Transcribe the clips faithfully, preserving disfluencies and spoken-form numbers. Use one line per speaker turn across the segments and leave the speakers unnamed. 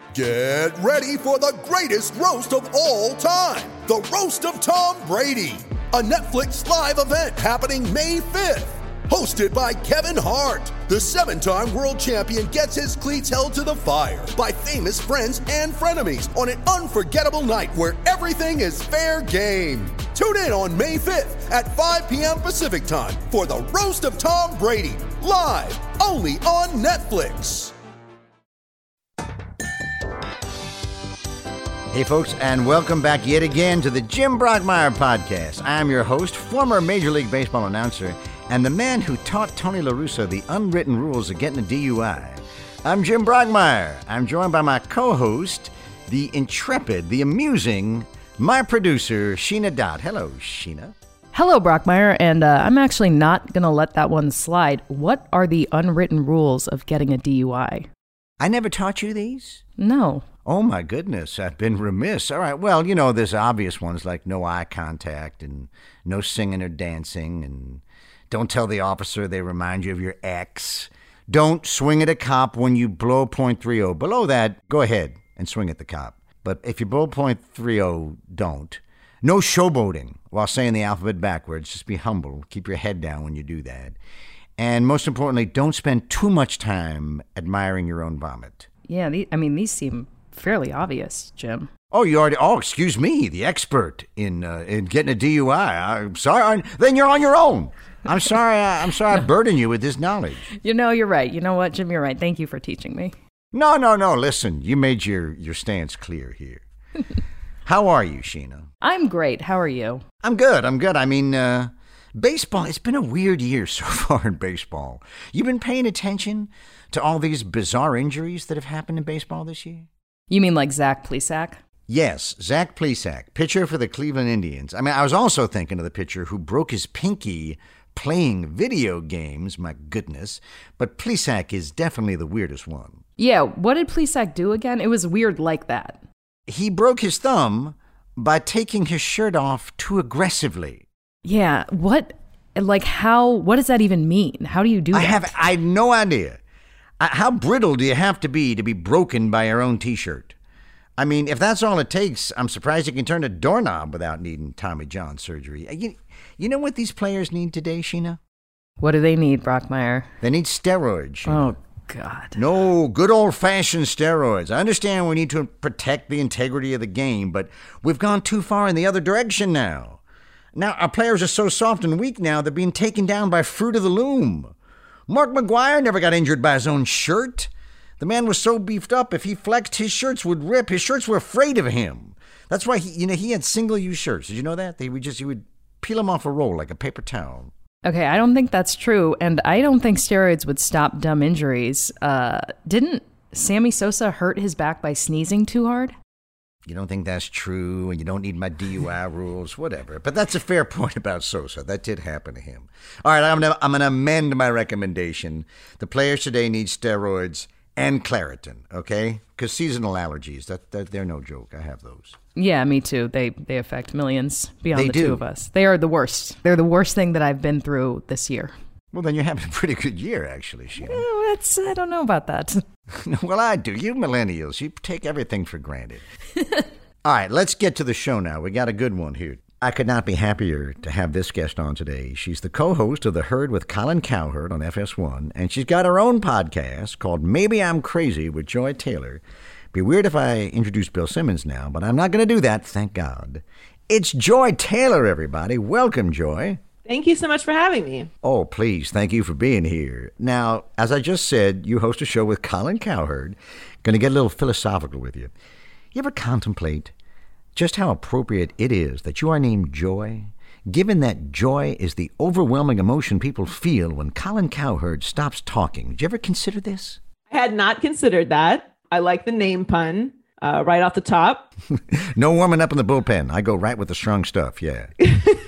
Get ready for the greatest roast of all time, the Roast of Tom Brady, a Netflix live event happening May fifth. Hosted by Kevin Hart, the seven-time world champion gets his cleats held to the fire by famous friends and frenemies on an unforgettable night where everything is fair game. Tune in on May fifth at five p.m. Pacific time for the Roast of Tom Brady, live only on Netflix.
Hey folks, and welcome back yet again to the Jim Brockmire Podcast. I'm your host, former Major League Baseball announcer, and the man who taught Tony La Russa the unwritten rules of getting a D U I. I'm Jim Brockmire. I'm joined by my co-host, the intrepid, the amusing, my producer, Sheena Dot. Hello, Sheena.
Hello, Brockmire, and uh, I'm actually not going to let that one slide. What are the unwritten rules of getting a D U I?
I never taught you these?
No.
Oh, my goodness, I've been remiss. All right, well, you know, there's obvious ones like no eye contact and no singing or dancing, and don't tell the officer they remind you of your ex. Don't swing at a cop when you blow point three oh. Below that, go ahead and swing at the cop. But if you blow point three oh, don't. No showboating while saying the alphabet backwards. Just be humble. Keep your head down when you do that. And most importantly, don't spend too much time admiring your own vomit.
Yeah, the, I mean, these seem fairly obvious, Jim.
Oh, you already, oh, excuse me, the expert in uh, in getting a D U I. I'm sorry, then you're on your own. I'm sorry, I, I'm sorry I burden you with this knowledge.
You know, you're right. You know what, Jim, you're right. Thank you for teaching me.
No, no, no, listen, you made your, your stance clear here. How are you, Sheena?
I'm great. How are you?
I'm good, I'm good. I mean, uh, baseball, it's been a weird year so far in baseball. You've been paying attention to all these bizarre injuries that have happened in baseball this year?
You mean like Zach Plesac?
Yes, Zach Plesac, pitcher for the Cleveland Indians. I mean, I was also thinking of the pitcher who broke his pinky playing video games, my goodness. But Plesac is definitely the weirdest one.
Yeah, what did Plesac do again? It was weird like that.
He broke his thumb by taking his shirt off too aggressively.
Yeah, what, like how, what does that even mean? How do you do that?
I have, I have no idea. How brittle do you have to be to be broken by your own T-shirt? I mean, if that's all it takes, I'm surprised you can turn a doorknob without needing Tommy John surgery. You, you know what these players need today, Sheena?
What do they need, Brockmire?
They need steroids, Sheena.
Oh, God.
No, good old-fashioned steroids. I understand we need to protect the integrity of the game, but we've gone too far in the other direction now. Now, our players are so soft and weak now, they're being taken down by Fruit of the Loom. Mark McGwire never got injured by his own shirt. The man was so beefed up, if he flexed, his shirts would rip. His shirts were afraid of him. That's why he, you know, he had single-use shirts. Did you know that? They would just, he would peel them off a roll like a paper towel.
Okay, I don't think that's true, and I don't think steroids would stop dumb injuries. Uh, didn't Sammy Sosa hurt his back by sneezing too hard?
You don't think that's true, and you don't need my D U I rules, whatever. But that's a fair point about Sosa. That did happen to him. All right, I'm gonna, I'm gonna amend my recommendation. The players today need steroids and Claritin, okay? Because seasonal allergies, that, that they're no joke. I have those.
Yeah, me too. They they affect millions beyond
They
the
do.
two of us. They are the worst. They're the worst thing that I've been through this year.
Well, then you're having a pretty good year, actually, Sheena.
Eh, that's, I don't know about that.
Well, I do. You millennials, you take everything for granted. All right, let's get to the show now. We got a good one here. I could not be happier to have this guest on today. She's the co-host of The Herd with Colin Cowherd on F S one, and she's got her own podcast called Maybe I'm Crazy with Joy Taylor. Be weird if I introduce Bill Simmons now, but I'm not going to do that, thank God. It's Joy Taylor, everybody. Welcome, Joy.
Thank you so much for having me.
Oh, please, thank you for being here. Now, as I just said, you host a show with Colin Cowherd. Going to get a little philosophical with you. You ever contemplate just how appropriate it is that you are named Joy, given that joy is the overwhelming emotion people feel when Colin Cowherd stops talking? Did you ever consider this?
I had not considered that. I like the name pun uh, right off the top.
No warming up in the bullpen. I go right with the strong stuff, yeah.
At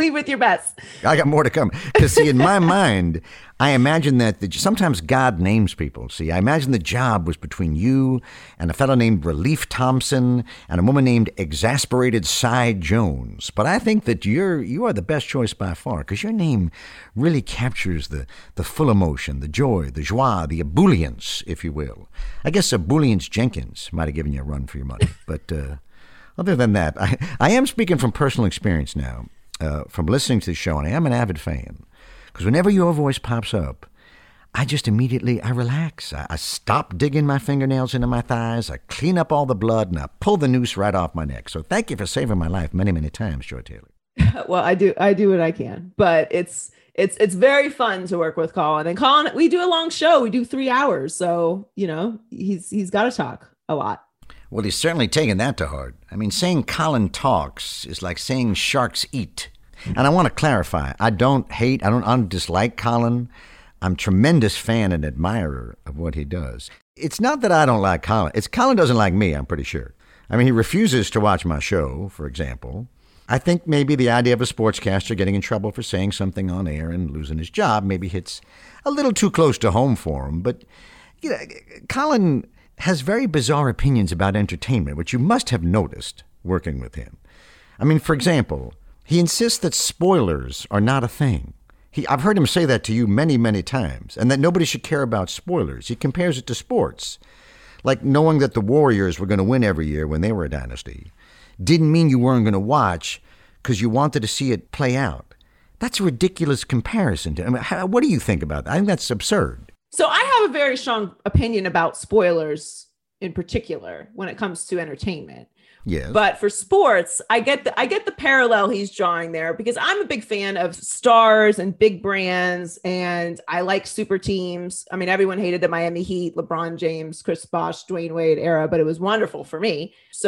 Lead with your best.
I got more to come. Because, see, in my mind, I imagine that the, sometimes God names people. See, I imagine the job was between you and a fellow named Relief Thompson and a woman named Exasperated Cy Jones. But I think that you're you are the best choice by far, because your name really captures the, the full emotion, the joy, the joie, the ebullience, if you will. I guess Ebullience Jenkins might have given you a run for your money. But uh, other than that, I, I am speaking from personal experience now, uh, from listening to the show, and I am an avid fan. Because whenever your voice pops up, I just immediately, I relax. I, I stop digging my fingernails into my thighs. I clean up all the blood, and I pull the noose right off my neck. So thank you for saving my life many, many times, Joy Taylor.
Well, I do, I do what I can, but it's, it's, it's very fun to work with Colin. And Colin, we do a long show. We do three hours. So, you know, he's, he's got to talk a lot.
Well, he's certainly taken that to heart. I mean, saying Colin talks is like saying sharks eat. And I want to clarify, I don't hate, I don't, I don't dislike Colin. I'm a tremendous fan and admirer of what he does. It's not that I don't like Colin. It's Colin doesn't like me, I'm pretty sure. I mean, he refuses to watch my show, for example. I think maybe the idea of a sportscaster getting in trouble for saying something on air and losing his job maybe hits a little too close to home for him. But, you know, Colin has very bizarre opinions about entertainment, which you must have noticed working with him. I mean, for example, he insists that spoilers are not a thing. He, I've heard him say that to you many, many times, and that nobody should care about spoilers. He compares it to sports. Like knowing that the Warriors were going to win every year when they were a dynasty didn't mean you weren't going to watch because you wanted to see it play out. That's a ridiculous comparison. I mean, how, what do you think about that? I think that's absurd.
So I have a very strong opinion about spoilers in particular when it comes to entertainment.
Yes.
But for sports, I get the I get the parallel he's drawing there, because I'm a big fan of stars and big brands, and I like super teams. I mean, everyone hated the Miami Heat, LeBron James, Chris Bosh, Dwayne Wade era, but it was wonderful for me.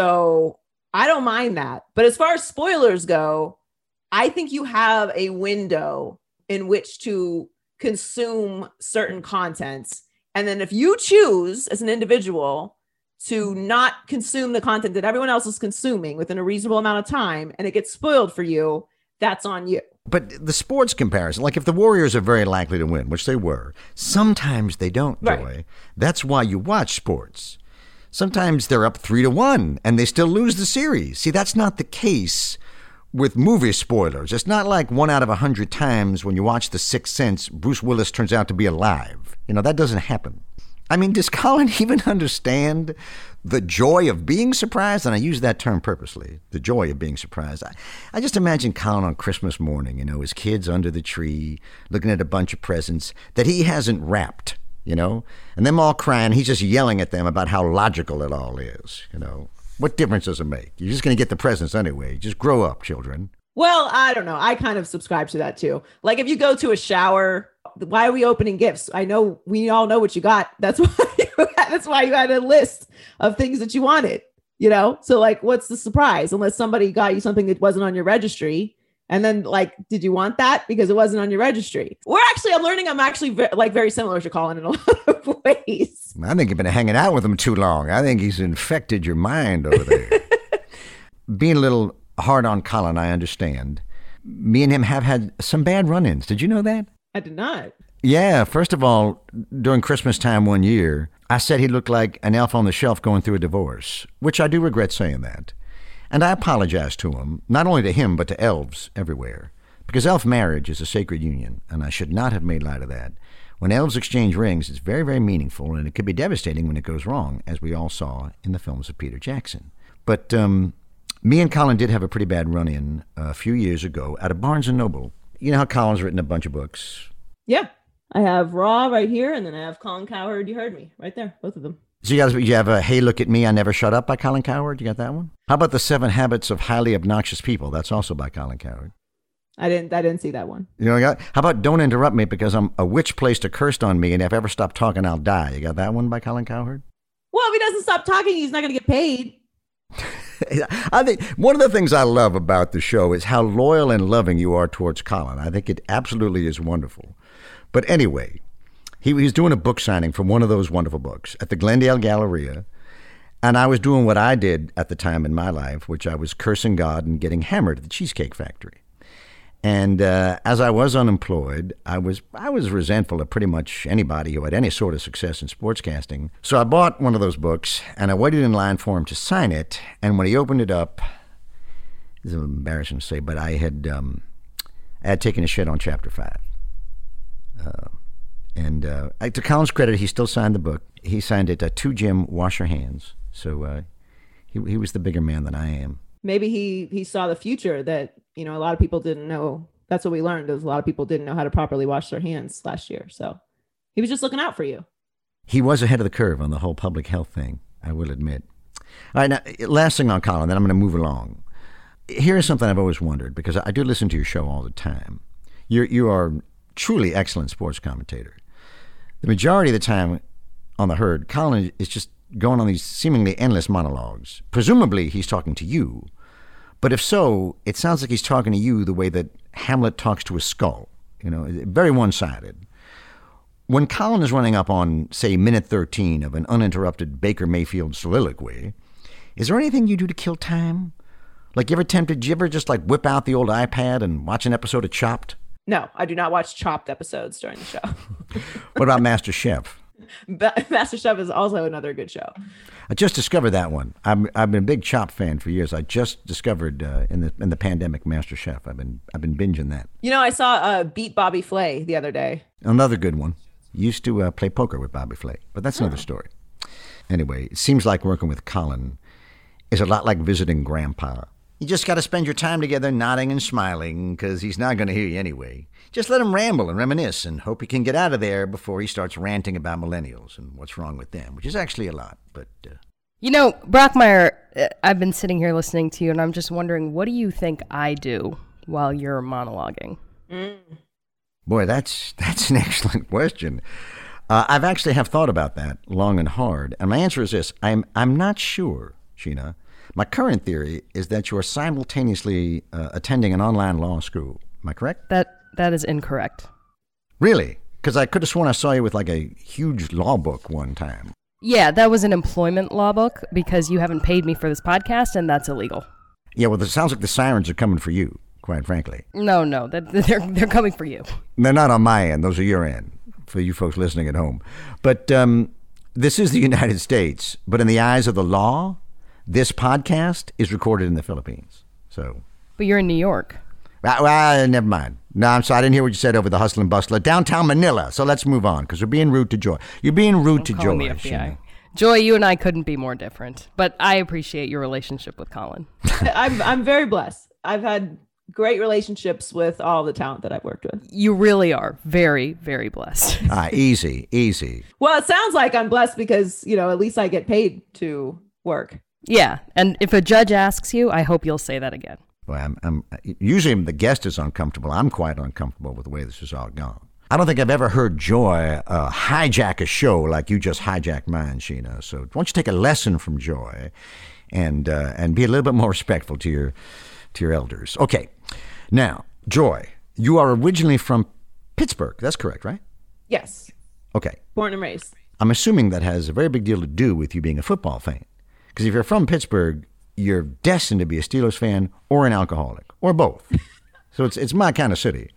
So I don't mind that. But as far as spoilers go, I think you have a window in which to consume certain contents. And then if you choose as an individual to not consume the content that everyone else is consuming within a reasonable amount of time, and it gets spoiled for you, that's on you.
But the sports comparison, like if the Warriors are very likely to win, which they were, sometimes they don't, Joy. Right. That's why you watch sports. Sometimes they're up three to one and they still lose the series. See, that's not the case with movie spoilers. It's not like one out of a hundred times when you watch The Sixth Sense, Bruce Willis turns out to be alive. You know, that doesn't happen. I mean, does Colin even understand the joy of being surprised? And I use that term purposely, the joy of being surprised. I, I just imagine Colin on Christmas morning, you know, his kids under the tree, looking at a bunch of presents that he hasn't wrapped, you know, and them all crying. He's just yelling at them about how logical it all is, you know. What difference does it make? You're just going to get the presents anyway. Just grow up, children.
Well, I don't know. I kind of subscribe to that too. Like if you go to a shower, why are we opening gifts? I know we all know what you got. That's why you had, that's why you had a list of things that you wanted, you know? So like, what's the surprise? Unless somebody got you something that wasn't on your registry. And then like, did you want that? Because it wasn't on your registry. We're actually, I'm learning I'm actually ve- like very similar to Colin in a lot of ways.
I think you've been hanging out with him too long. I think he's infected your mind over there. Being a little hard on Colin, I understand. Me and him have had some bad run-ins. Did you know that?
I did not.
Yeah, first of all, during Christmas time one year, I said he looked like an elf on the shelf going through a divorce, which I do regret saying that. And I apologized to him, not only to him, but to elves everywhere. Because elf marriage is a sacred union, and I should not have made light of that. When elves exchange rings, it's very, very meaningful, and it could be devastating when it goes wrong, as we all saw in the films of Peter Jackson. But um, me and Colin did have a pretty bad run-in a few years ago at a Barnes and Noble. You know how Colin's written a bunch of books?
Yeah. I have Raw right here, and then I have Colin Cowherd, You Heard Me, right there, both of them.
So you guys, you have a Hey Look at Me, I Never Shut Up by Colin Cowherd? You got that one? How about The Seven Habits of Highly Obnoxious People? That's also by Colin Cowherd.
I didn't I didn't see that one.
You know, how about Don't Interrupt Me Because I'm a Witch Placed a Curse on Me, and if I ever stop talking, I'll die. You got that one by Colin Cowherd?
Well, if he doesn't stop talking, he's not going to get paid.
I think one of the things I love about the show is how loyal and loving you are towards Colin. I think it absolutely is wonderful. But anyway, he was doing a book signing for one of those wonderful books at the Glendale Galleria. And I was doing what I did at the time in my life, which I was cursing God and getting hammered at the Cheesecake Factory. And uh, as I was unemployed, I was I was resentful of pretty much anybody who had any sort of success in sportscasting. So I bought one of those books, and I waited in line for him to sign it. And when he opened it up, it's a little embarrassing to say, but I had um, I had taken a shit on chapter five. Uh, and uh, to Colin's credit, he still signed the book. He signed it uh, to Jim, wash your hands. So uh, he he was the bigger man than I am.
Maybe he he saw the future that, you know, a lot of people didn't know. That's what we learned, is a lot of people didn't know how to properly wash their hands last year. So he was just looking out for you.
He was ahead of the curve on the whole public health thing, I will admit. All right, now, last thing on Colin, then I'm going to move along. Here is something I've always wondered, because I do listen to your show all the time. You're, you are truly excellent sports commentator. The majority of the time on the herd, Colin is just going on these seemingly endless monologues. Presumably, he's talking to you. But if so, it sounds like he's talking to you the way that Hamlet talks to a skull. You know, very one-sided. When Colin is running up on, say, minute thirteen of an uninterrupted Baker Mayfield soliloquy, is there anything you do to kill time? Like, you ever tempted, did you ever just, like, whip out the old iPad and watch an episode of Chopped?
No, I do not watch Chopped episodes during the show.
What about Master Chef?
Master Chef is also another good show.
I just discovered that one. I'm, I've been a big Chopped fan for years. I just discovered uh, in the in the pandemic Master Chef. I've been I've been binging that.
You know, I saw uh, Beat Bobby Flay the other day.
Another good one. Used to uh, play poker with Bobby Flay, but that's another story. Anyway, it seems like working with Colin is a lot like visiting Grandpa. You just got to spend your time together nodding and smiling, because he's not going to hear you anyway. Just let him ramble and reminisce and hope he can get out of there before he starts ranting about millennials and what's wrong with them, which is actually a lot. But uh...
You know, Brockmire, I've been sitting here listening to you, and I'm just wondering, what do you think I do while you're monologuing?
Mm.
Boy, that's that's an excellent question. Uh, I've actually have thought about that long and hard, and my answer is this. I'm I'm not sure, Sheena. My current theory is that you are simultaneously uh, attending an online law school. Am I correct?
That That is incorrect.
Really? Because I could have sworn I saw you with like a huge law book one time.
Yeah, that was an employment law book, because you haven't paid me for this podcast, and that's illegal.
Yeah, well, it sounds like the sirens are coming for you, quite frankly.
No, no, that- they're, they're coming for you.
They're not on my end. Those are your end, for you folks listening at home. But um, this is the United States, but in the eyes of the law, this podcast is recorded in the Philippines. So,
But you're in New York.
well, well, never mind. No, I'm sorry. I didn't hear what you said over the hustle and bustle of downtown Manila. So let's move on, because we're being rude to Joy. You're being rude to
Calling
Joy.
the F B I.
Sheena.
Joy, you and I couldn't be more different, but I appreciate your relationship with Colin.
I'm I'm very blessed. I've had great relationships with all the talent that I've worked with.
You really are very, very blessed.
Ah, easy, easy.
Well, it sounds like I'm blessed because, you know, at least I get paid to work.
Yeah, and if a judge asks you, I hope you'll say that again.
Well, I'm, I'm, usually the guest is uncomfortable. I'm quite uncomfortable with the way this has all gone. I don't think I've ever heard Joy uh, hijack a show like you just hijacked mine, Sheena. So why don't you take a lesson from Joy and uh, and be a little bit more respectful to your to your elders. Okay. Now, Joy, you are originally from Pittsburgh. That's correct, right?
Yes.
Okay.
Born and raised.
I'm assuming that has a very big deal to do with you being a football fan. Because if you're from Pittsburgh, you're destined to be a Steelers fan or an alcoholic, or both. So it's it's my kind of city.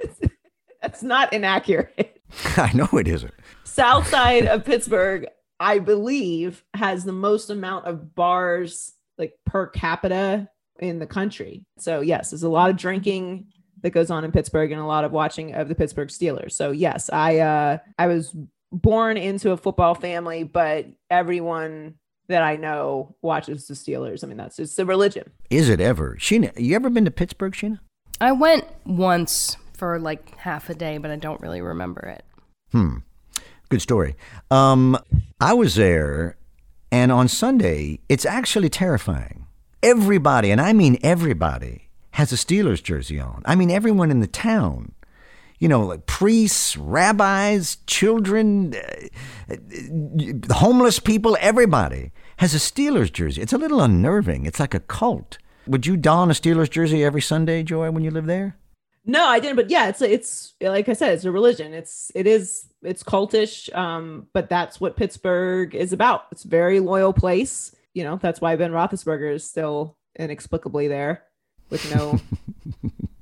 That's not inaccurate.
I know it isn't.
South side of Pittsburgh, I believe, has the most amount of bars like per capita in the country. So yes, there's a lot of drinking that goes on in Pittsburgh and a lot of watching of the Pittsburgh Steelers. So yes, I uh, I was born into a football family, but everyone that I know watches the Steelers. I mean, that's it's a religion.
Is it ever? Sheena, you ever been to Pittsburgh, Sheena?
I went once for like half a day, but I don't really remember it.
Hmm. Good story. Um, I was there, and on Sunday, it's actually terrifying. Everybody, and I mean everybody, has a Steelers jersey on. I mean everyone in the town. You know, like priests, rabbis, children, uh, uh, homeless people, everybody has a Steelers jersey. It's a little unnerving. It's like a cult. Would you don a Steelers jersey every Sunday, Joy, when you live there?
No, I didn't. But yeah, it's it's like I said, it's a religion. It's it is it's cultish. Um, but that's what Pittsburgh is about. It's a very loyal place. You know, that's why Ben Roethlisberger is still inexplicably there with no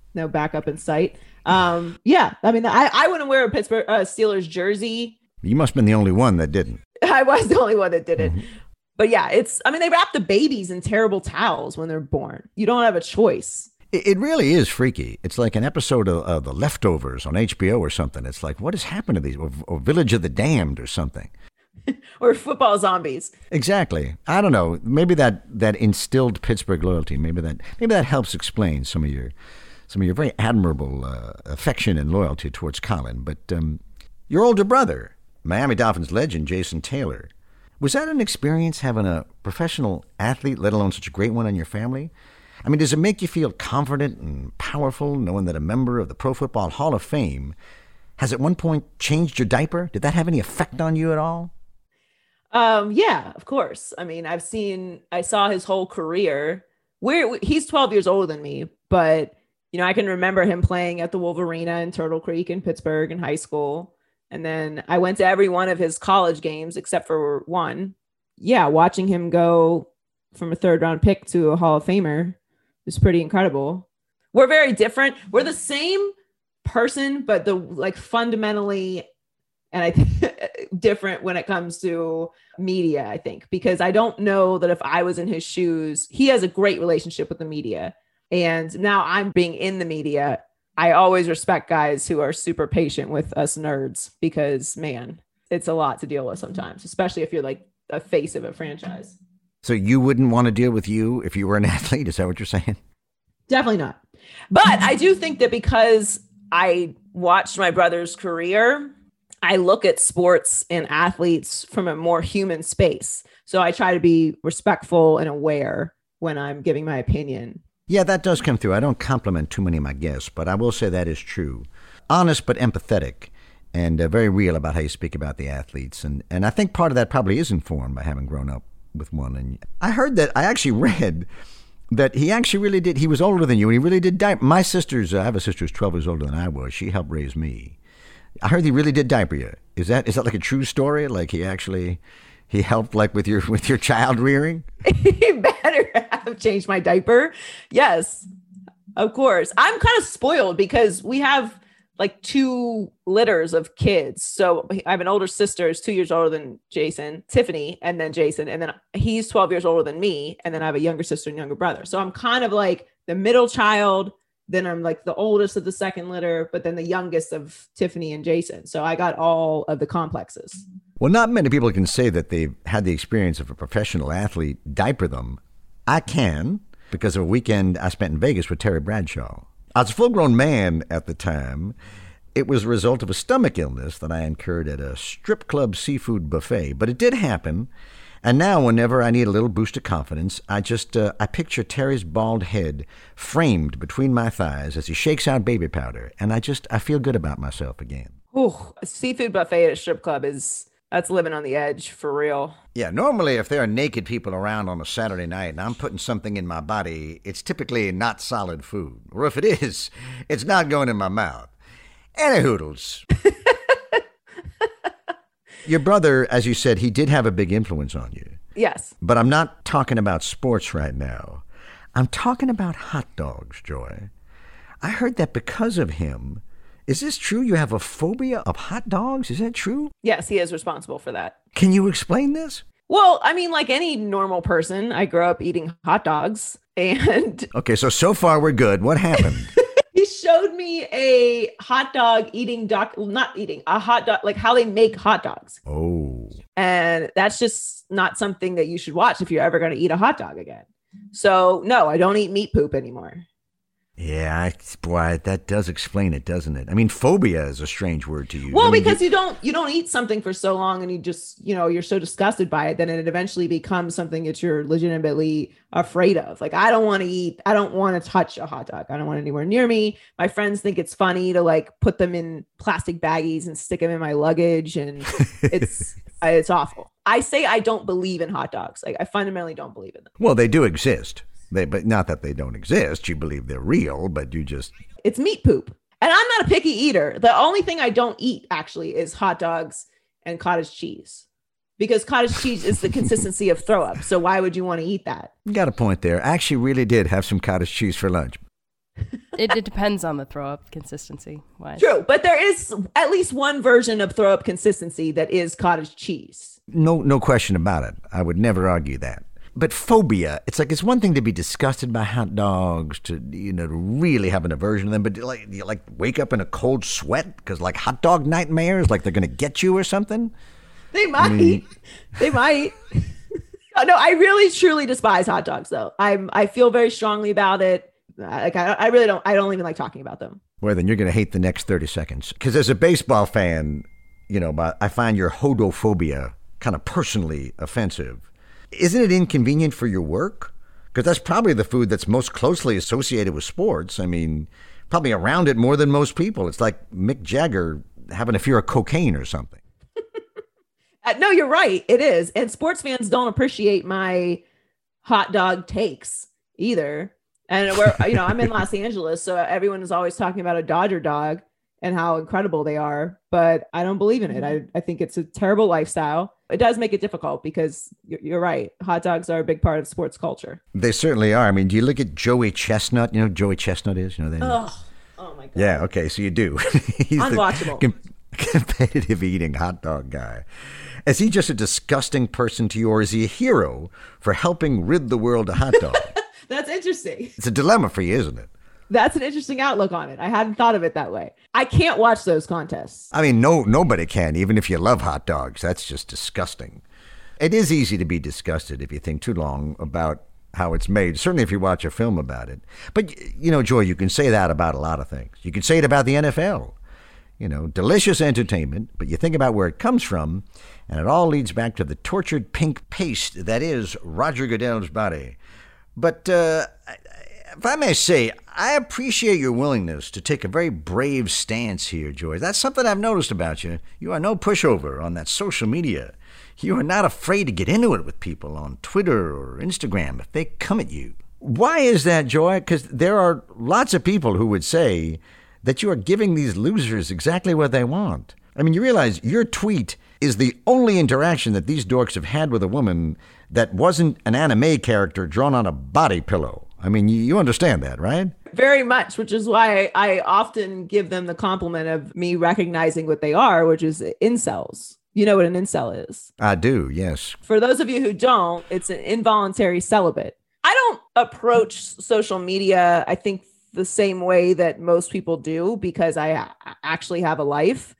no backup in sight. Um, yeah, I mean, I, I wouldn't wear a Pittsburgh uh, Steelers jersey.
You must have been the only one that didn't.
I was the only one that did it.
Mm-hmm.
But yeah, it's, I mean, they wrap the babies in terrible towels when they're born. You don't have a choice.
It, it really is freaky. It's like an episode of uh, The Leftovers on H B O or something. It's like, what has happened to these? Or, or Village of the Damned or something.
Or football zombies.
Exactly. I don't know. Maybe that, that instilled Pittsburgh loyalty. Maybe that maybe that helps explain some of your some of your very admirable uh, affection and loyalty towards Colin. But um, your older brother, Miami Dolphins legend Jason Taylor, was that an experience having a professional athlete, let alone such a great one, in your family? I mean, does it make you feel confident and powerful knowing that a member of the Pro Football Hall of Fame has at one point changed your diaper? Did that have any effect on you at all?
Um, yeah, of course. I mean, I've seen, I saw his whole career. Where he's twelve years older than me, but you know, I can remember him playing at the Wolverina in Turtle Creek in Pittsburgh in high school. And then I went to every one of his college games except for one. Yeah, watching him go from a third round pick to a Hall of Famer is pretty incredible. We're very different. We're the same person, but the like fundamentally, and I think different when it comes to media, I think, because I don't know that if I was in his shoes, he has a great relationship with the media. And now I'm being in the media. I always respect guys who are super patient with us nerds because, man, it's a lot to deal with sometimes, especially if you're like a face of a franchise.
So you wouldn't want to deal with you if you were an athlete? Is that what you're saying?
Definitely not. But I do think that because I watched my brother's career, I look at sports and athletes from a more human space. So I try to be respectful and aware when I'm giving my opinion.
Yeah, that does come through. I don't compliment too many of my guests, but I will say that is true. Honest but empathetic and uh, very real about how you speak about the athletes. And, and I think part of that probably is informed by having grown up with one. And I heard that, I actually read that he actually really did, he was older than you, and he really did diaper. My sister's, uh, I have a sister who's twelve years older than I was. She helped raise me. I heard he really did diaper you. Is that is that like a true story? Like he actually he helped like with your with your child rearing?
He better have changed my diaper. Yes, of course. I'm kind of spoiled because we have like two litters of kids. So I have an older sister who's two years older than Jason, Tiffany, and then Jason. And then he's twelve years older than me. And then I have a younger sister and younger brother. So I'm kind of like the middle child. Then I'm like the oldest of the second litter, but then the youngest of Tiffany and Jason. So I got all of the complexes.
Well, not many people can say that they've had the experience of a professional athlete diaper them. I can, because of a weekend I spent in Vegas with Terry Bradshaw. I was a full-grown man at the time. It was a result of a stomach illness that I incurred at a strip club seafood buffet, but it did happen. And now, whenever I need a little boost of confidence, I just, uh, I picture Terry's bald head framed between my thighs as he shakes out baby powder. And I just, I feel good about myself again.
Ooh, a seafood buffet at a strip club is, that's living on the edge for real.
Yeah, normally if there are naked people around on a Saturday night and I'm putting something in my body, it's typically not solid food. Or if it is, it's not going in my mouth. Any hoodles. Your brother, as you said, he did have a big influence on you.
Yes.
But I'm not talking about sports right now. I'm talking about hot dogs, Joy. I heard that because of him. Is this true? You have a phobia of hot dogs? Is that true?
Yes, he is responsible for that.
Can you explain this?
Well, I mean, like any normal person, I grew up eating hot dogs and...
Okay, so, so far we're good. What happened?
He showed me a hot dog eating doc, not eating, a hot dog, like how they make hot dogs.
Oh.
And that's just not something that you should watch if you're ever going to eat a hot dog again. So no, I don't eat meat poop anymore.
Yeah, I, boy, that does explain it, doesn't it? I mean, phobia is a strange word to use.
Well,
I mean,
because
you,
you don't you don't eat something for so long and you just, you know, you're so disgusted by it, then it eventually becomes something that you're legitimately afraid of. Like, I don't want to eat, I don't want to touch a hot dog. I don't want it anywhere near me. My friends think it's funny to like put them in plastic baggies and stick them in my luggage. And it's it's awful. I say I don't believe in hot dogs. Like, I fundamentally don't believe in them.
Well, they do exist. They, but not that they don't exist. You believe they're real, but you just...
It's meat poop. And I'm not a picky eater. The only thing I don't eat, actually, is hot dogs and cottage cheese. Because cottage cheese is the consistency of throw up. So why would you want to eat that?
You got a point there. I actually really did have some cottage cheese for lunch.
it, it depends on the throw up consistency wise.
True, but there is at least one version of throw up consistency that is cottage cheese.
No, no question about it. I would never argue that. But phobia, it's like it's one thing to be disgusted by hot dogs, to you know, to really have an aversion to them, but like you like wake up in a cold sweat because like hot dog nightmares, like they're gonna get you or something.
They might. I mean, they might. No, I really truly despise hot dogs, though. I'm I feel very strongly about it. Like I, I really don't. I don't even like talking about them.
Well, then you're gonna hate the next thirty seconds because as a baseball fan, you know, I find your hodophobia kind of personally offensive. Isn't it inconvenient for your work? Because that's probably the food that's most closely associated with sports. I mean, probably around it more than most people. It's like Mick Jagger having a fear of cocaine or something.
uh, no, you're right. It is. And sports fans don't appreciate my hot dog takes either. And we're, you know, I'm in Los Angeles, so everyone is always talking about a Dodger dog and how incredible they are. But I don't believe in it. I, I think it's a terrible lifestyle. It does make it difficult because you're, you're right. Hot dogs are a big part of sports culture.
They certainly are. I mean, do you look at Joey Chestnut? You know who Joey Chestnut is? You know that?
Oh, oh my God.
Yeah, okay, so you do. He's
unwatchable.
The com- competitive eating hot dog guy. Is he just a disgusting person to you, or is he a hero for helping rid the world of hot dogs?
That's interesting.
It's a dilemma for you, isn't it?
That's an interesting outlook on it. I hadn't thought of it that way. I can't watch those contests.
I mean, no, nobody can, even if you love hot dogs. That's just disgusting. It is easy to be disgusted if you think too long about how it's made, certainly if you watch a film about it. But, you know, Joy, you can say that about a lot of things. You can say it about the N F L. You know, delicious entertainment, but you think about where it comes from, and it all leads back to the tortured pink paste that is Roger Goodell's body. But, uh... if I may say, I appreciate your willingness to take a very brave stance here, Joy. That's something I've noticed about you. You are no pushover on that social media. You are not afraid to get into it with people on Twitter or Instagram if they come at you. Why is that, Joy? Because there are lots of people who would say that you are giving these losers exactly what they want. I mean, you realize your tweet is the only interaction that these dorks have had with a woman that wasn't an anime character drawn on a body pillow. I mean, you understand that, right?
Very much, which is why I often give them the compliment of me recognizing what they are, which is incels. You know what an incel is?
I do, yes.
For those of you who don't, it's an involuntary celibate. I don't approach social media, I think, the same way that most people do because I actually have a life.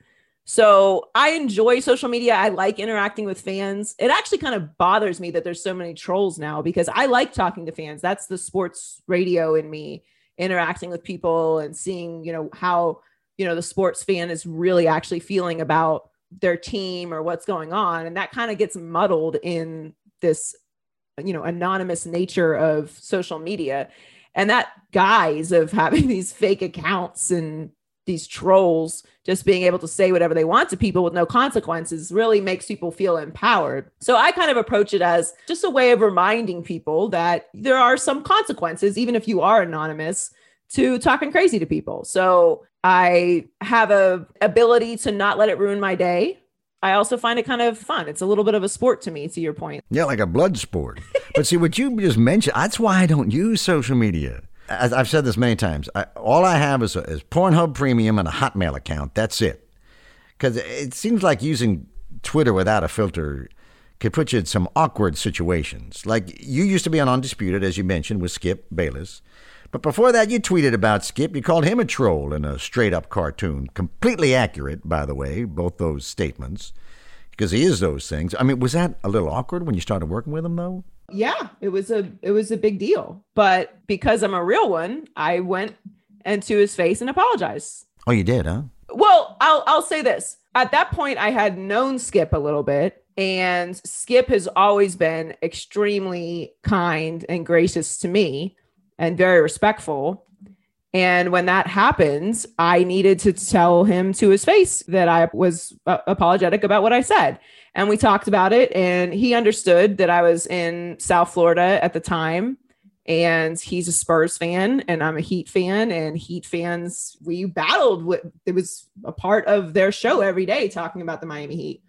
So I enjoy social media. I like interacting with fans. It actually kind of bothers me that there's so many trolls now because I like talking to fans. That's the sports radio in me, interacting with people and seeing, you know, how, you know, the sports fan is really actually feeling about their team or what's going on. And that kind of gets muddled in this, you know, anonymous nature of social media. And that guise of having these fake accounts and these trolls just being able to say whatever they want to people with no consequences really makes people feel empowered. So I kind of approach it as just a way of reminding people that there are some consequences, even if you are anonymous, to talking crazy to people. So I have a ability to not let it ruin my day. I also find it kind of fun. It's a little bit of a sport to me, to your point.
Yeah, like a blood sport. But see, what you just mentioned, that's why I don't use social media. As I've said this many times, I, all I have is, a, is Pornhub Premium and a Hotmail account. That's it. Because it seems like using Twitter without a filter could put you in some awkward situations. Like you used to be on Undisputed, as you mentioned, with Skip Bayless. But before that, you tweeted about Skip. You called him a troll in a straight-up cartoon. Completely accurate, by the way, both those statements, because he is those things. I mean, was that a little awkward when you started working with him, though?
Yeah, it was a it was a big deal. But because I'm a real one, I went into his face and apologized.
Oh, you did, huh?
Well, I'll I'll say this. At that point, I had known Skip a little bit, and Skip has always been extremely kind and gracious to me and very respectful. And when that happens, I needed to tell him to his face that I was uh, apologetic about what I said. And we talked about it, and he understood that I was in South Florida at the time, and he's a Spurs fan and I'm a Heat fan, and Heat fans, we battled with, it was a part of their show every day talking about the Miami Heat.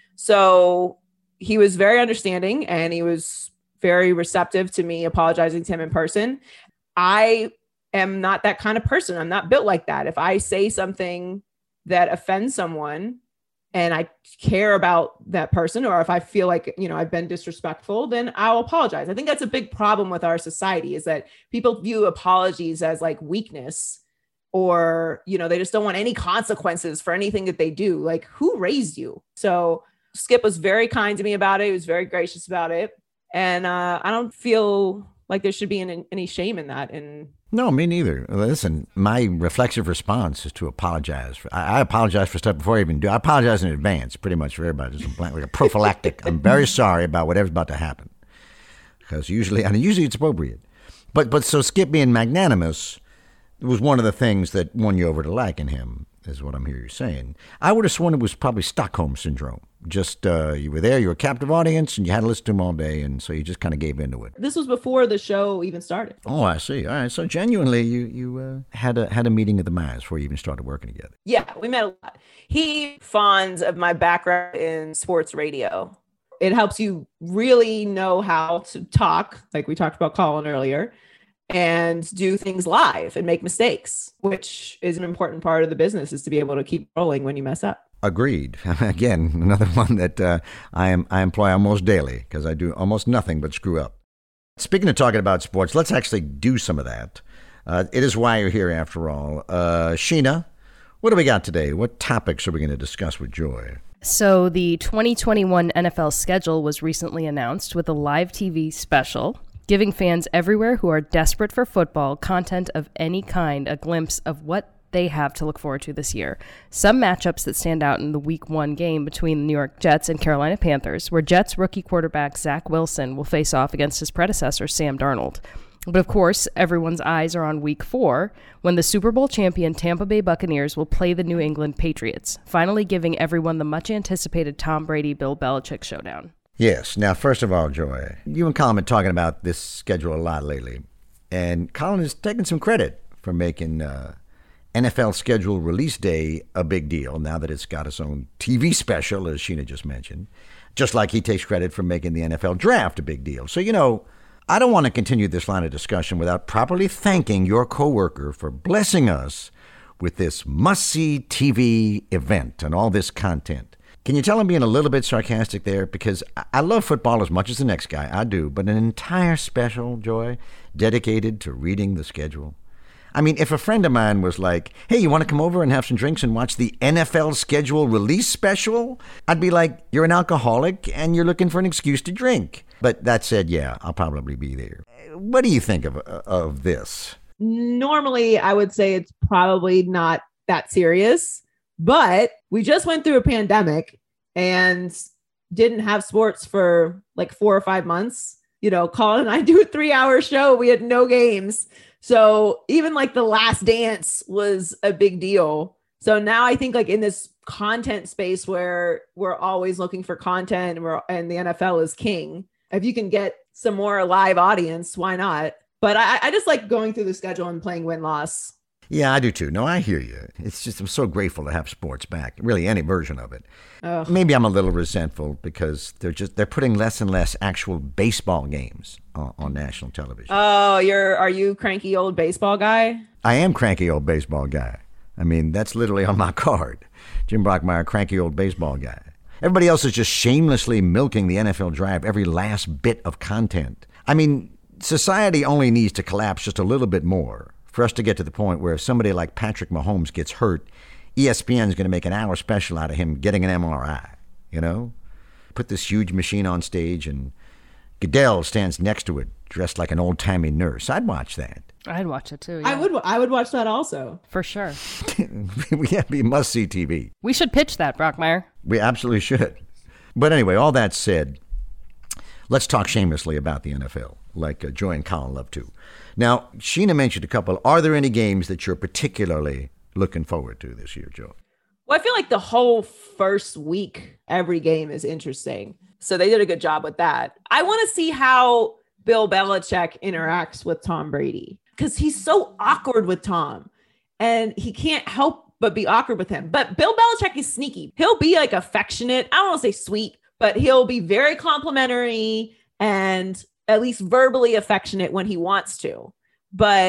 So he was very understanding and he was very receptive to me apologizing to him in person. I am not that kind of person. I'm not built like that. If I say something that offends someone and I care about that person, or if I feel like, you know, I've been disrespectful, then I'll apologize. I think that's a big problem with our society, is that people view apologies as like weakness, or, you know, they just don't want any consequences for anything that they do. Like, who raised you? So Skip was very kind to me about it. He was very gracious about it. And uh, I don't feel like there should be any, any shame in that. And
no, me neither. Listen, my reflexive response is to apologize. For, I, I apologize for stuff before I even do. I apologize in advance, pretty much for everybody. Just a blank, like a prophylactic. I'm very sorry about whatever's about to happen, because usually, I mean, usually it's appropriate. But but so Skip being magnanimous was one of the things that won you over to liking him, is what I'm hearing you saying. I would have sworn it was probably Stockholm Syndrome. Just uh, you were there, you were a captive audience, and you had to listen to him all day, and so you just kind of gave into it.
This was before the show even started.
Oh, I see. All right, so genuinely, you you uh, had a had a meeting of the minds before you even started working together.
Yeah, we met a lot. He fond of my background in sports radio. It helps you really know how to talk, like we talked about Colin earlier, and do things live and make mistakes, which is an important part of the business, is to be able to keep rolling when you mess up.
Agreed. Again, another one that uh, I am I employ almost daily, because I do almost nothing but screw up. Speaking of talking about sports, let's actually do some of that. Uh, it is why you're here, after all. Uh, Sheena, what do we got today? What topics are we going to discuss with Joy?
So the twenty twenty-one N F L schedule was recently announced with a live T V special, giving fans everywhere who are desperate for football content of any kind a glimpse of what they have to look forward to this year. Some matchups that stand out in the week one game between the New York Jets and Carolina Panthers, where Jets rookie quarterback Zach Wilson will face off against his predecessor, Sam Darnold. But of course, everyone's eyes are on week four, when the Super Bowl champion Tampa Bay Buccaneers will play the New England Patriots, finally giving everyone the much anticipated Tom Brady-Bill Belichick showdown.
Yes. Now, first of all, Joy, you and Colin have been talking about this schedule a lot lately, and Colin has taken some credit for making uh, N F L schedule release day a big deal, now that it's got its own T V special, as Sheena just mentioned, just like he takes credit for making the N F L draft a big deal. So, you know, I don't want to continue this line of discussion without properly thanking your coworker for blessing us with this must-see T V event and all this content. Can you tell I'm being a little bit sarcastic there? Because I love football as much as the next guy, I do, but an entire special, Joy, dedicated to reading the schedule. I mean, if a friend of mine was like, hey, you want to come over and have some drinks and watch the N F L schedule release special? I'd be like, you're an alcoholic and you're looking for an excuse to drink. But that said, yeah, I'll probably be there. What do you think of of this?
Normally, I would say it's probably not that serious, but we just went through a pandemic and didn't have sports for like four or five months. You know, Colin and I do a three hour show. We had no games. So even like The Last Dance was a big deal. So now I think like in this content space where we're always looking for content and, we're, and the N F L is king, if you can get some more live audience, why not? But I, I just like going through the schedule and playing win-loss.
Yeah, I do too. No, I hear you. It's just I'm so grateful to have sports back, really any version of it. Ugh. Maybe I'm a little resentful because they're just they're putting less and less actual baseball games on, on national television.
Oh, you're are you cranky old baseball guy?
I am cranky old baseball guy. I mean, that's literally on my card. Jim Brockmeyer, cranky old baseball guy. Everybody else is just shamelessly milking the N F L draft, every last bit of content. I mean, society only needs to collapse just a little bit more for us to get to the point where if somebody like Patrick Mahomes gets hurt, E S P N is going to make an hour special out of him getting an M R I, you know? Put this huge machine on stage and Goodell stands next to it, dressed like an old-timey nurse. I'd watch that.
I'd watch it too. Yeah.
I would I would watch that also.
For sure.
We have to be must-see T V.
We should pitch that, Brockmeyer.
We absolutely should. But anyway, all that said, let's talk shamelessly about the N F L, like uh, Joy and Colin love to. Now, Sheena mentioned a couple. Are there any games that you're particularly looking forward to this year, Joy?
Well, I feel like the whole first week, every game is interesting. So they did a good job with that. I want to see how Bill Belichick interacts with Tom Brady, because he's so awkward with Tom and he can't help but be awkward with him. But Bill Belichick is sneaky. He'll be like affectionate. I don't want to say sweet, but he'll be very complimentary and at least verbally affectionate when he wants to. But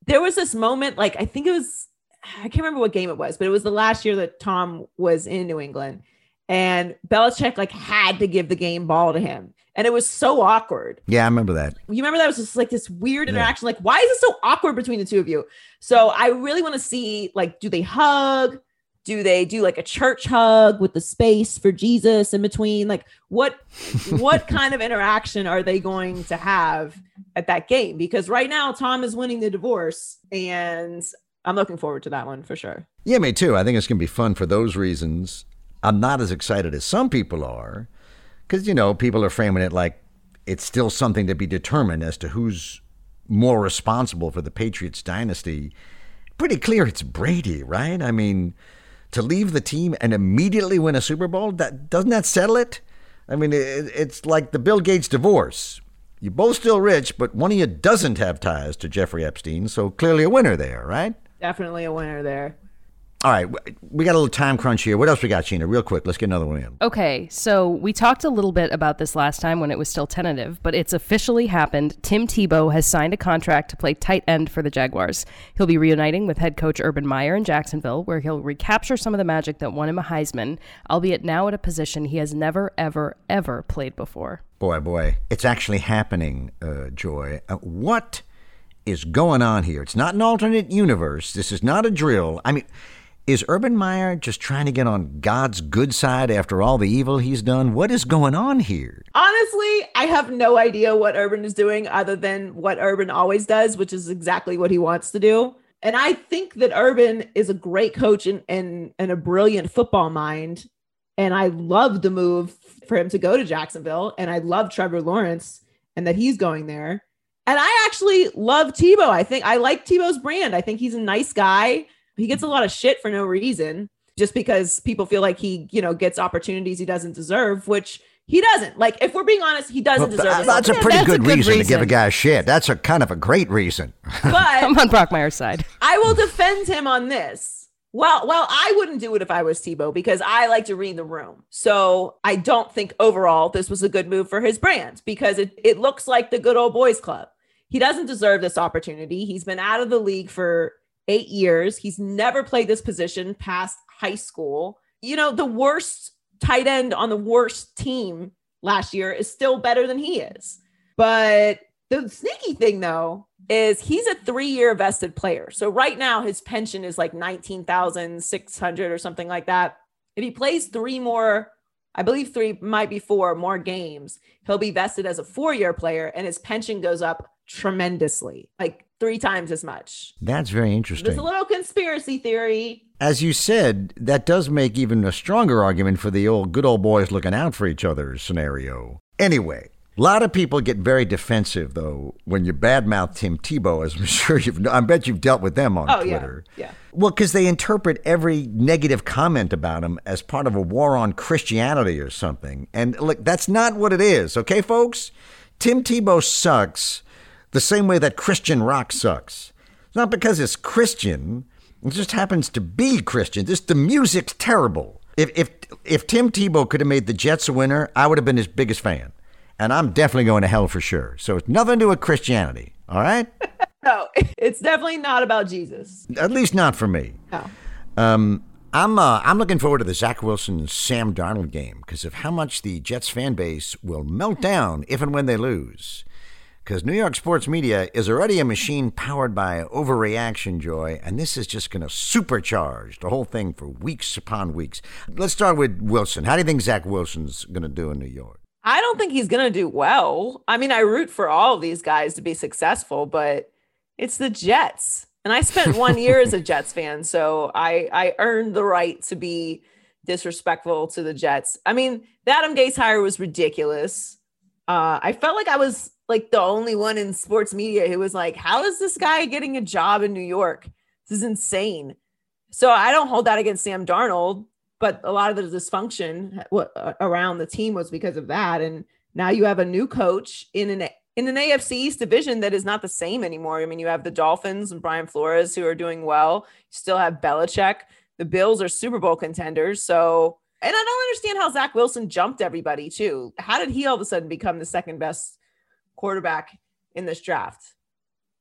there was this moment, like, I think it was, I can't remember what game it was, but it was the last year that Tom was in New England, and Belichick like had to give the game ball to him. And it was so awkward.
Yeah, I remember that.
You remember that was just like this weird interaction. Yeah. Like, why is it so awkward between the two of you? So I really want to see, like, do they hug? Do they do like a church hug with the space for Jesus in between? Like, what, what kind of interaction are they going to have at that game? Because right now Tom is winning the divorce, and I'm looking forward to that one for sure.
Yeah, me too. I think it's going to be fun for those reasons. I'm not as excited as some people are. Because, you know, people are framing it like it's still something to be determined as to who's more responsible for the Patriots dynasty. Pretty clear it's Brady, right? I mean, to leave the team and immediately win a Super Bowl, that doesn't that settle it? I mean, it, it's like the Bill Gates divorce. You're both still rich, but one of you doesn't have ties to Jeffrey Epstein, so clearly a winner there, right?
Definitely a winner there.
All right, we got a little time crunch here. What else we got, Sheena? Real quick, let's get another one in.
Okay, so we talked a little bit about this last time when it was still tentative, but it's officially happened. Tim Tebow has signed a contract to play tight end for the Jaguars. He'll be reuniting with head coach Urban Meyer in Jacksonville, where he'll recapture some of the magic that won him a Heisman, albeit now at a position he has never, ever, ever played before.
Boy, boy, it's actually happening, uh, Joy. Uh, what is going on here? It's not an alternate universe. This is not a drill. I mean... Is Urban Meyer just trying to get on God's good side after all the evil he's done? What is going on here?
Honestly, I have no idea what Urban is doing other than what Urban always does, which is exactly what he wants to do. And I think that Urban is a great coach and, and, and a brilliant football mind. And I love the move for him to go to Jacksonville. And I love Trevor Lawrence and that he's going there. And I actually love Tebow. I think I like Tebow's brand. I think he's a nice guy. He gets a lot of shit for no reason, just because people feel like he, you know, gets opportunities he doesn't deserve, which he doesn't. Like, if we're being honest, he doesn't
well,
deserve it.
That's a pretty
that's
good,
a good
reason,
reason
to give a guy shit. That's a kind of a great reason.
But
I'm on Brockmeyer's side.
I will defend him on this. Well, well, I wouldn't do it if I was Tebow, because I like to read the room. So I don't think overall this was a good move for his brand, because it, it looks like the good old boys club. He doesn't deserve this opportunity. He's been out of the league for eight years. He's never played this position past high school. You know, the worst tight end on the worst team last year is still better than he is. But the sneaky thing, though, is he's a three-year vested player. So right now his pension is like nineteen thousand six hundred or something like that. If he plays three more, I believe three, might be four more games, he'll be vested as a four-year player, and his pension goes up tremendously, like three times as much.
That's very interesting.
There's a little conspiracy theory.
As you said, that does make even a stronger argument for the old good old boys looking out for each other scenario. Anyway, a lot of people get very defensive, though, when you badmouth Tim Tebow, as I'm sure you've, I bet you've dealt with them on
oh,
Twitter.
Yeah, yeah.
Well, because they interpret every negative comment about him as part of a war on Christianity or something. And look, that's not what it is, okay, folks? Tim Tebow sucks the same way that Christian rock sucks. It's not because it's Christian. It just happens to be Christian. This, the music's terrible. If, if, if Tim Tebow could have made the Jets a winner, I would have been his biggest fan. And I'm definitely going to hell for sure. So it's nothing to do with Christianity, all right?
No, it's definitely not about Jesus.
At least not for me.
No.
Um, I'm uh, I'm looking forward to the Zach Wilson Sam Darnold game because of how much the Jets fan base will melt down if and when they lose. Because New York sports media is already a machine powered by overreaction, Joy, and this is just going to supercharge the whole thing for weeks upon weeks. Let's start with Wilson. How do you think Zach Wilson's going to do in New York?
I don't think he's going to do well. I mean, I root for all of these guys to be successful, but it's the Jets. And I spent one year as a Jets fan, so I, I earned the right to be disrespectful to the Jets. I mean, the Adam Gase hire was ridiculous. Uh, I felt like I was like the only one in sports media who was like, how is this guy getting a job in New York? This is insane. So I don't hold that against Sam Darnold, but a lot of the dysfunction around the team was because of that. And now you have a new coach in an in an A F C East division that is not the same anymore. I mean, you have the Dolphins and Brian Flores who are doing well. You still have Belichick. The Bills are Super Bowl contenders. So, and I don't understand how Zach Wilson jumped everybody too. How did he all of a sudden become the second best quarterback in this draft?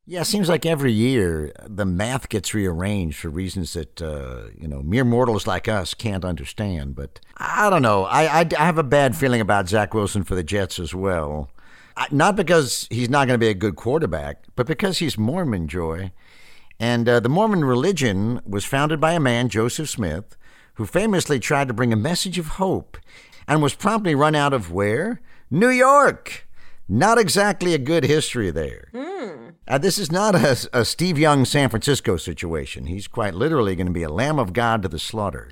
Yeah, it seems like every year the math gets rearranged for reasons that, uh, you know, mere mortals like us can't understand. But I don't know. I, I, I have a bad feeling about Zach Wilson for the Jets as well. I, not because he's not going to be a good quarterback, but because he's Mormon, Joy. And uh, the Mormon religion was founded by a man, Joseph Smith, who famously tried to bring a message of hope and was promptly run out of where? New York. Not exactly a good history there. Mm. Uh, this is not a, a Steve Young San Francisco situation. He's quite literally going to be a lamb of God to the slaughter.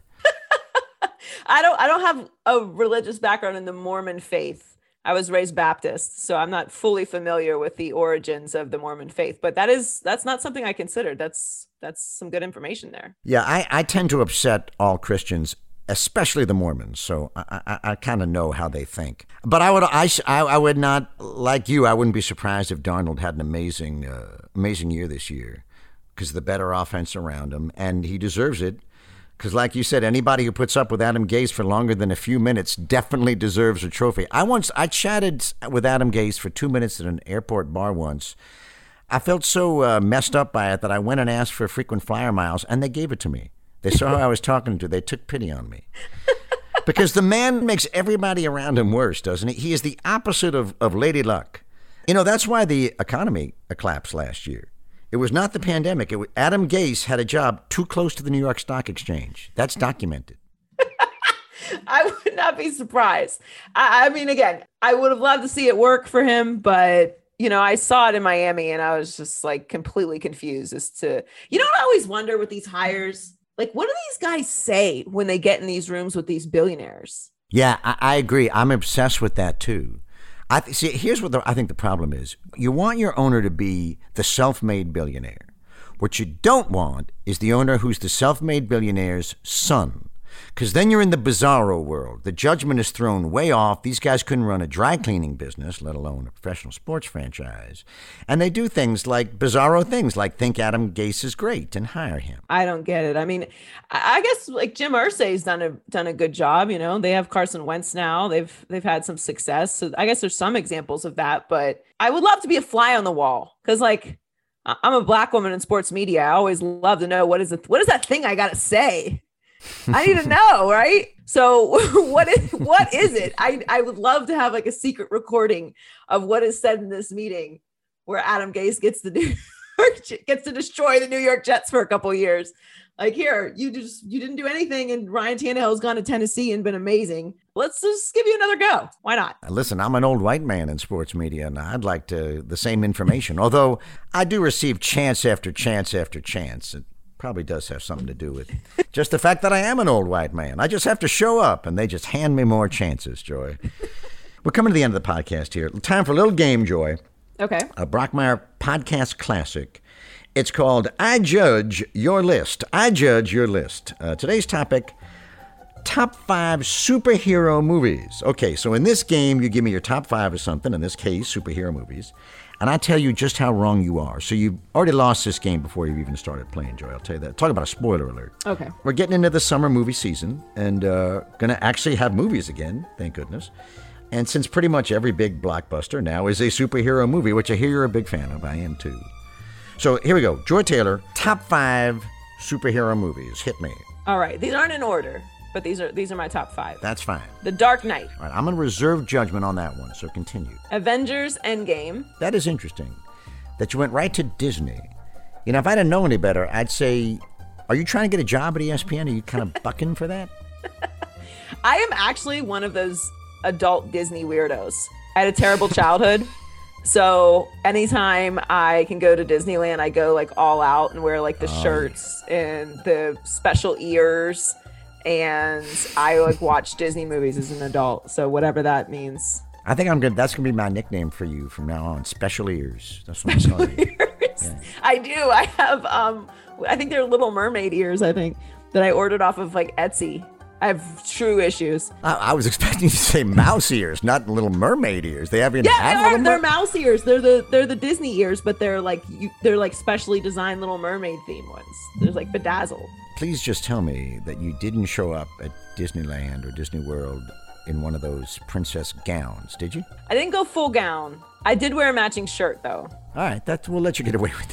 I don't I don't have a religious background in the Mormon faith. I was raised Baptist, so I'm not fully familiar with the origins of the Mormon faith, but that is that's not something I considered. That's that's some good information there.
Yeah, I, I tend to upset all Christians, especially the Mormons, so I, I, I kind of know how they think. But I would I, I would not, like you, I wouldn't be surprised if Darnold had an amazing uh, amazing year this year because of the better offense around him, and he deserves it because, like you said, anybody who puts up with Adam Gase for longer than a few minutes definitely deserves a trophy. I once I chatted with Adam Gase for two minutes at an airport bar once. I felt so uh, messed up by it that I went and asked for frequent flyer miles, and they gave it to me. They saw who I was talking to. They took pity on me. Because the man makes everybody around him worse, doesn't he? He is the opposite of, of Lady Luck. You know, that's why the economy collapsed last year. It was not the pandemic. It was, Adam Gase had a job too close to the New York Stock Exchange. That's documented.
I would not be surprised. I, I mean, again, I would have loved to see it work for him, but you know, I saw it in Miami and I was just like completely confused as to, you know what I always wonder with these hires? Like, what do these guys say when they get in these rooms with these billionaires?
Yeah, I, I agree. I'm obsessed with that, too. I th- see. Here's what the, I think the problem is. You want your owner to be the self-made billionaire. What you don't want is the owner who's the self-made billionaire's son. Because then you're in the bizarro world. The judgment is thrown way off. These guys couldn't run a dry cleaning business, let alone a professional sports franchise. And they do things like bizarro things, like think Adam Gase is great and hire him.
I don't get it. I mean, I guess like Jim Irsay's done a done a good job. You know, they have Carson Wentz now. They've they've had some success. So I guess there's some examples of that. But I would love to be a fly on the wall because, like, I'm a black woman in sports media. I always love to know what is it. What is that thing I got to say? I need to know, right? So what is what is it? I, I would love to have like a secret recording of what is said in this meeting where Adam Gase gets to do gets to destroy the New York Jets for a couple of years. Like, here, you just you didn't do anything, and Ryan Tannehill's gone to Tennessee and been amazing. Let's just give you another go. Why not?
Listen, I'm an old white man in sports media, and I'd like to the same information. Although I do receive chance after chance after chance. It probably does have something to do with just the fact that I am an old white man. I just have to show up, and they just hand me more chances, Joy. We're coming to the end of the podcast here. Time for a little game, Joy.
Okay.
A Brockmire podcast classic. It's called I Judge Your List. I Judge Your List. Uh, today's topic, top five superhero movies. Okay, so in this game, you give me your top five of something, in this case, superhero movies, and I tell you just how wrong you are. So you've already lost this game before you've even started playing, Joy. I'll tell you that. Talk about a spoiler alert.
Okay.
We're getting into the summer movie season and uh, going to actually have movies again, thank goodness. And since pretty much every big blockbuster now is a superhero movie, which I hear you're a big fan of, I am too. So here we go. Joy Taylor, top five superhero movies. Hit me.
All right. These aren't in order, but these are these are my top five.
That's fine.
The Dark Knight.
All right, I'm going to reserve judgment on that one, so continue.
Avengers Endgame.
That is interesting that you went right to Disney. You know, if I didn't know any better, I'd say, are you trying to get a job at E S P N? Are you kind of bucking for that?
I am actually one of those adult Disney weirdos. I had a terrible childhood. So anytime I can go to Disneyland, I go like all out and wear like the oh, shirts yeah. and the special ears. And I like watch Disney movies as an adult. So whatever that means.
I think I'm good. That's going to be my nickname for you from now on. Special ears. That's what
special
I'm calling you.
Ears. Yeah. I do. I have, um, I think they're Little Mermaid ears, I think, that I ordered off of like Etsy. I have true issues.
I, I was expecting you to say mouse ears, not Little Mermaid ears. They haven't
yeah,
have
they are.
Little
They're
Mer-
mouse ears. They're the they're the Disney ears, but they're like you, they're like specially designed Little Mermaid theme ones. There's like bedazzled.
Please just tell me that you didn't show up at Disneyland or Disney World in one of those princess gowns, did you?
I didn't go full gown, I did wear a matching shirt, though.
All right, that's, we'll let you get away with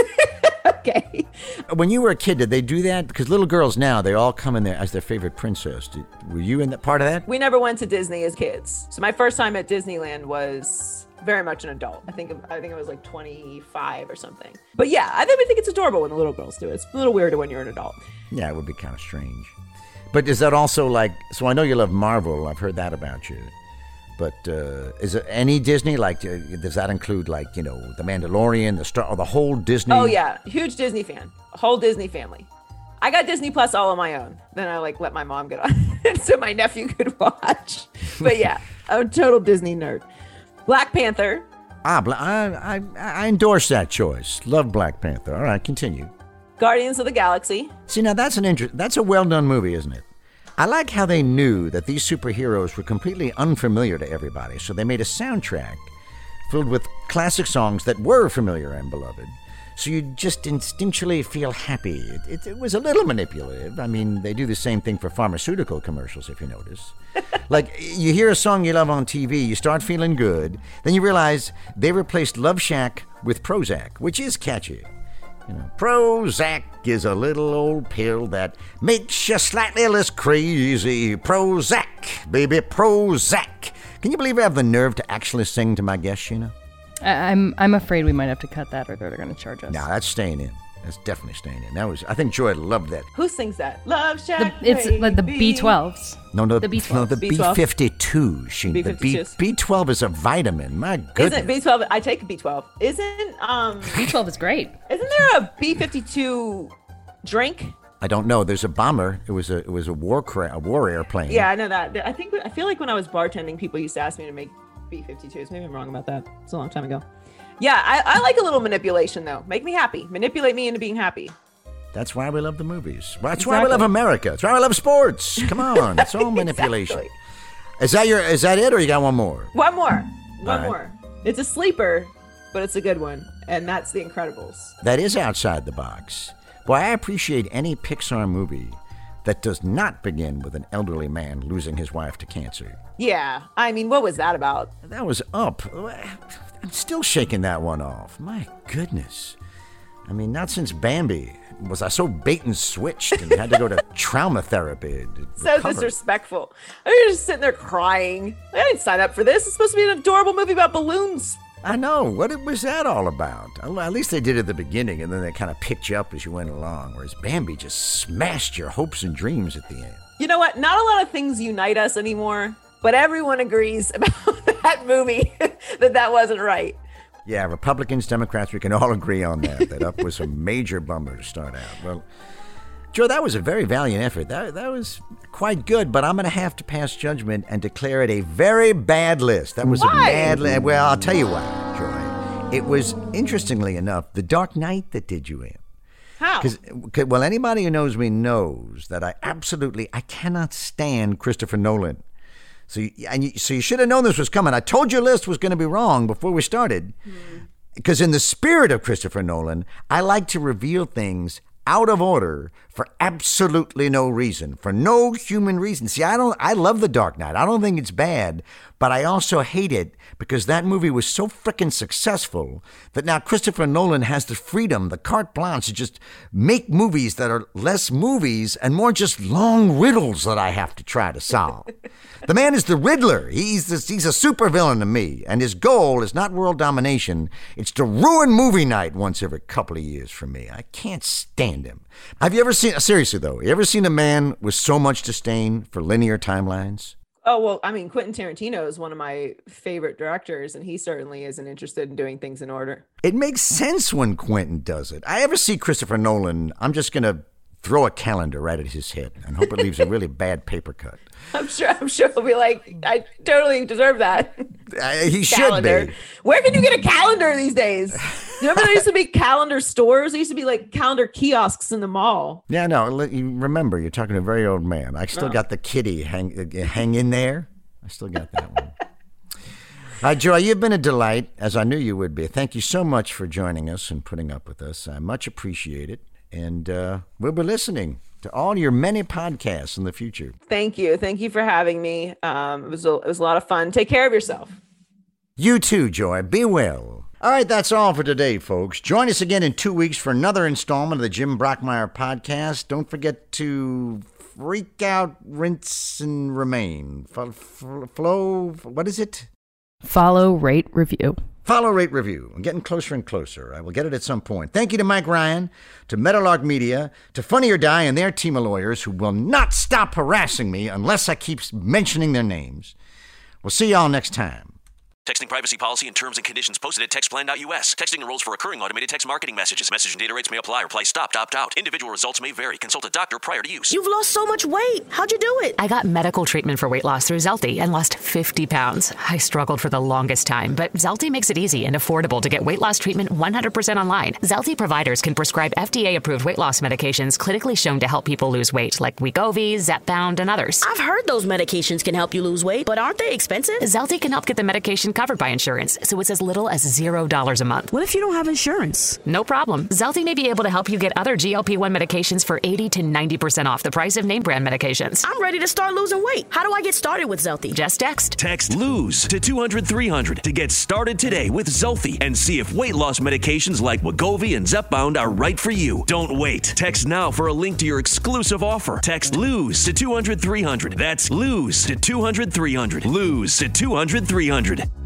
that.
Okay.
When you were a kid, did they do that? Because little girls now, they all come in there as their favorite princess. Did, were you in that part of that?
We never went to Disney as kids. So my first time at Disneyland was very much an adult. I think I think it was like twenty-five or something. But yeah, I think, I think it's adorable when the little girls do it. It's a little weirder when you're an adult.
Yeah, it would be kind of strange. But is that also like, so I know you love Marvel. I've heard that about you. But uh, is it any Disney? Like, uh, does that include, like, you know, The Mandalorian, the Star, or the whole Disney?
Oh, yeah. Huge Disney fan. Whole Disney family. I got Disney Plus all on my own. Then I, like, let my mom get on so my nephew could watch. But, yeah, I'm a total Disney nerd. Black Panther.
Ah, I, I, I endorse that choice. Love Black Panther. All right, continue.
Guardians of the Galaxy.
See, now that's an inter- that's a well-done movie, isn't it? I like how they knew that these superheroes were completely unfamiliar to everybody, so they made a soundtrack filled with classic songs that were familiar and beloved. So you just instinctually feel happy. It, it, it was a little manipulative. I mean, they do the same thing for pharmaceutical commercials, if you notice. Like, you hear a song you love on T V, you start feeling good, then you realize they replaced Love Shack with Prozac, which is catchy. You know, Prozac is a little old pill that makes you slightly less crazy. Prozac, baby, Prozac. Can you believe I have the nerve to actually sing to my guest, Sheena?
I- I'm I'm afraid we might have to cut that, or they're going to charge us.
No, that's staying in. That's definitely staying in. That was. I think Joy loved that.
Who sings that? Love Shack.
The, it's like the B twelves.
No, no,
The B twelve.
no, the
B twelve.
B fifty-two, Sheena.
B
The
fifty-twos.
B B12 is a vitamin. My goodness.
Isn't B twelve? I take B twelve. Isn't um?
B twelve is great.
Isn't there a B fifty-two drink?
I don't know. There's a bomber. It was a it was a war cra- a war airplane.
Yeah, I know that. I think I feel like when I was bartending, people used to ask me to make B fifty-twos. Maybe I'm wrong about that. It's a long time ago. Yeah, I, I like a little manipulation though. Make me happy. Manipulate me into being happy.
That's why we love the movies. That's why we
Exactly.
love America. That's why we love sports. Come on, it's all manipulation.
Exactly.
Is that your? Is that it, or you got one more?
One more. One
All right.
more. It's a sleeper, but it's a good one, and that's The Incredibles.
That is outside the box. Boy, I appreciate any Pixar movie that does not begin with an elderly man losing his wife to cancer.
Yeah, I mean, what was that about?
That was Up. I'm still shaking that one off. My goodness. I mean, not since Bambi was I so bait and switched and had to go to trauma therapy. To
So
recover.
disrespectful. I was just sitting there crying. I didn't sign up for this. It's supposed to be an adorable movie about balloons.
I know. What was that all about? At least they did at the beginning, and then they kind of picked you up as you went along, whereas Bambi just smashed your hopes and dreams at the end.
You know what? Not a lot of things unite us anymore, but everyone agrees about that movie that that wasn't right.
Yeah, Republicans, Democrats, we can all agree on that. That Up was a major bummer to start out. Well, Joe, that was a very valiant effort. That that was quite good, but I'm going to have to pass judgment and declare it a very bad list. That was
Why?
a bad list. Well, I'll tell you why, Joy. It was, interestingly enough, The Dark Knight that did you in.
How?
Because, well, anybody who knows me knows that I absolutely, I cannot stand Christopher Nolan. So you, and you, so you should have known this was coming. I told your list was going to be wrong before we started. Because in the spirit of Christopher Nolan, I like to reveal things out of order for absolutely no reason, for no human reason. See, I don't. I love The Dark Knight. I don't think it's bad, but I also hate it because that movie was so frickin' successful that now Christopher Nolan has the freedom, the carte blanche to just make movies that are less movies and more just long riddles that I have to try to solve. The man is the Riddler. He's this, he's a supervillain to me, and his goal is not world domination. It's to ruin movie night once every couple of years for me. I can't stand him. Have you ever seen, seriously though, you ever seen a man with so much disdain for linear timelines?
Oh, well, I mean, Quentin Tarantino is one of my favorite directors, and he certainly isn't interested in doing things in order.
It makes sense when Quentin does it. I ever see Christopher Nolan, I'm just going to throw a calendar right at his head and hope it leaves a really bad paper cut.
I'm sure I'm sure he'll be like, I totally deserve that.
Uh, he
Calendar.
should be.
Where can you get a calendar these days? Remember there used to be calendar stores? There used to be like calendar kiosks in the mall.
Yeah, no, let you remember, you're talking to a very old man. I still
Oh.
got the kitty hang, uh, hang in there. I still got that one. All right, Joy, you've been a delight, as I knew you would be. Thank you so much for joining us and putting up with us. I much appreciate it. And uh, we'll be listening to all your many podcasts in the future.
Thank you. Thank you for having me. Um, it was a, it was a lot of fun. Take care of yourself.
You too, Joy. Be well. All right, that's all for today, folks. Join us again in two weeks for another installment of the Jim Brockmeyer podcast. Don't forget to freak out, rinse, and remain. F- f- flow, what is it?
Follow, rate, review.
Follow, rate, review. I'm getting closer and closer. I will get it at some point. Thank you to Mike Ryan, to Meadowlark Media, to Funny or Die and their team of lawyers who will not stop harassing me unless I keep mentioning their names. We'll see y'all next time.
Texting privacy policy and terms and conditions posted at text plan dot U S. Texting enrolls for recurring automated text marketing messages. Message and data rates may apply. Reply stopped, opt out. Individual results may vary. Consult a doctor prior to use.
You've lost so much weight. How'd you do it?
I got medical treatment for weight loss through Zelty and lost fifty pounds. I struggled for the longest time, but Zelty makes it easy and affordable to get weight loss treatment one hundred percent online. Zelty providers can prescribe F D A-approved weight loss medications clinically shown to help people lose weight, like Wegovy, Zepbound, and others.
I've heard those medications can help you lose weight, but aren't they expensive?
Zelty can help get the medication covered by insurance, so it's as little as zero dollars a month.
What if you don't have insurance?
No problem. Zelty may be able to help you get other G L P one medications for eighty to ninety percent off the price of name brand medications.
I'm ready to start losing weight. How do I get started with Zelty?
Just text.
Text LOSE to two hundred three hundred to get started today with Zelty and see if weight loss medications like Wegovy and Zepbound are right for you. Don't wait. Text now for a link to your exclusive offer. Text LOSE to two hundred three hundred. That's LOSE to two hundred three hundred. LOSE to two hundred three hundred.